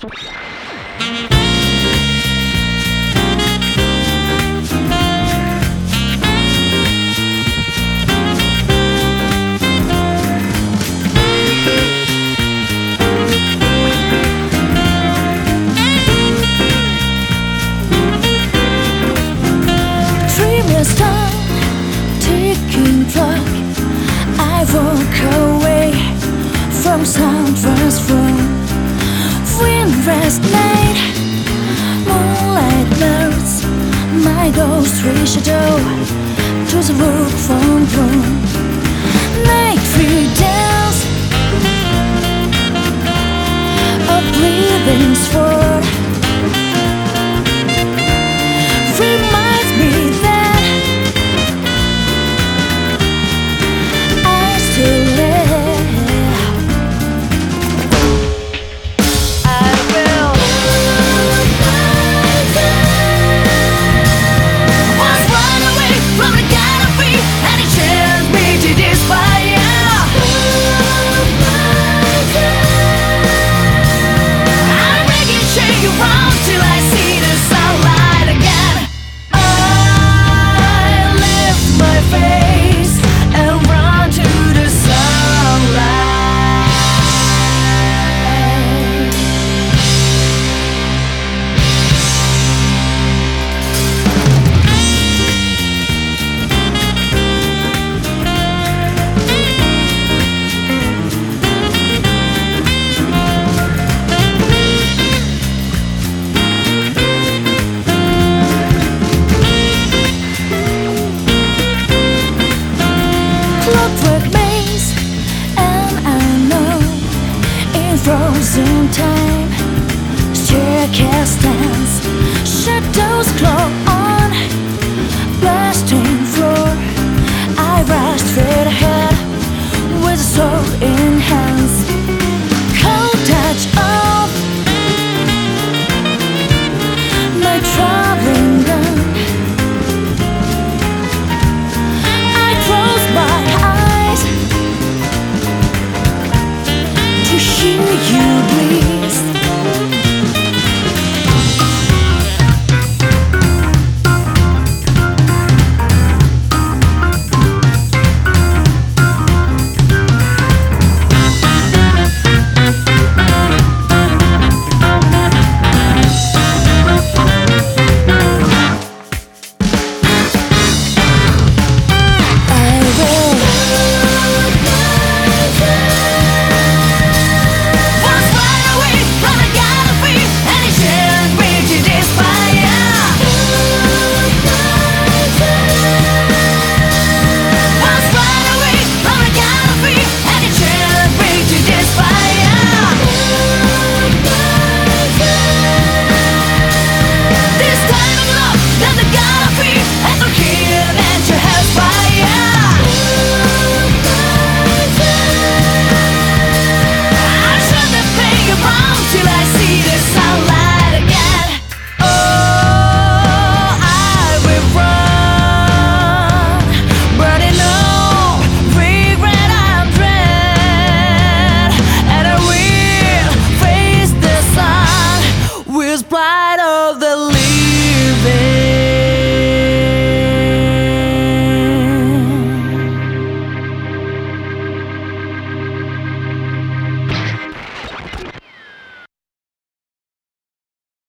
Ticking clock, I walk away from someone's room. Windrest night, moonlight melts my ghostly shadow to the work from room. Night free dance, a breathing sword reminds me that I still live. I will once run away from the canopy, and it changed me to despair. I'm making shake around till I see the sunlight again. I lift my face and run to the sunlight. Clockwork maze, and I know in frozen time, staircase stands, shadows glow on blasting floor. I rush straight ahead with a soul